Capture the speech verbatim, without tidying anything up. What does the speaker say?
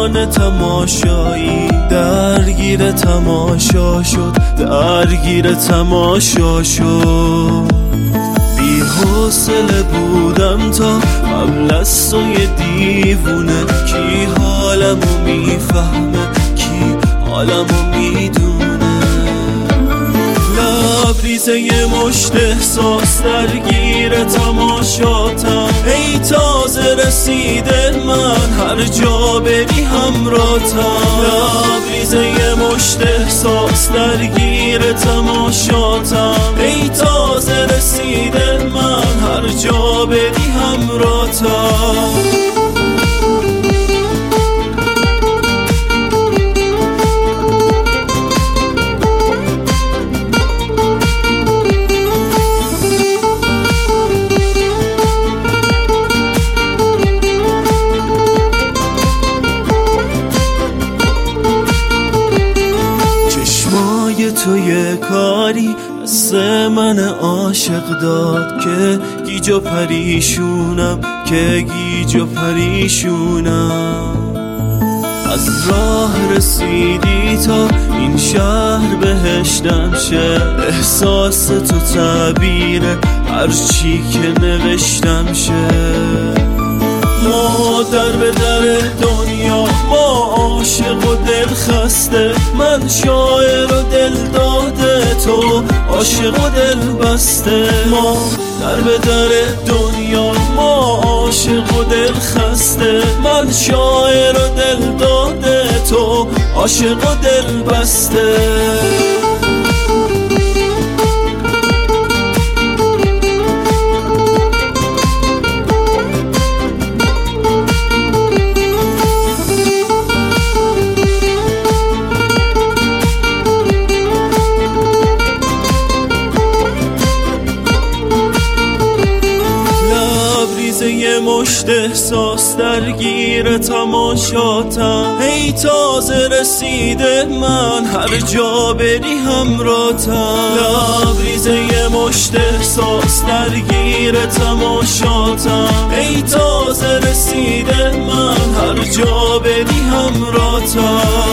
جان تماشایی درگیر تماشا شد، درگیر تماشا شد. بی حوصله بودم تا قبل از تو یه دیوونه، کی حالمو میفهمه، کی حالمو میدونه. لبریزه یه مشت احساس درگیر تماشاتم، ای تازه رسیده من هر جا بری همراهتم. لبریزه یه مشت احساس درگیر تماشاتم، ای تازه رسیده من هر جا بری همراهتم. تو یه کاری دست من عاشق داد که گیج و پریشونم، که گیج و پریشونم. از راه رسیدی تا این شهر بهشتم شه، احساس تو تعبیره هر چی که نوشتم شه. ما در به در دنیا، ما عاشق و دل خسته، من شاعر و دل داده، تو عاشق و دل بسته. ما در به در دنیا، ما عاشق و دل خسته، من شاعر و دل داده، تو عاشق و دل بسته. یه مشت احساس درگیر تماشاتم، ای تازه رسیده من هر جا بری همراهتم. لبریزه یه مشت احساس درگیر تماشاتم، ای تازه رسیده من هر جا بری همراهتم.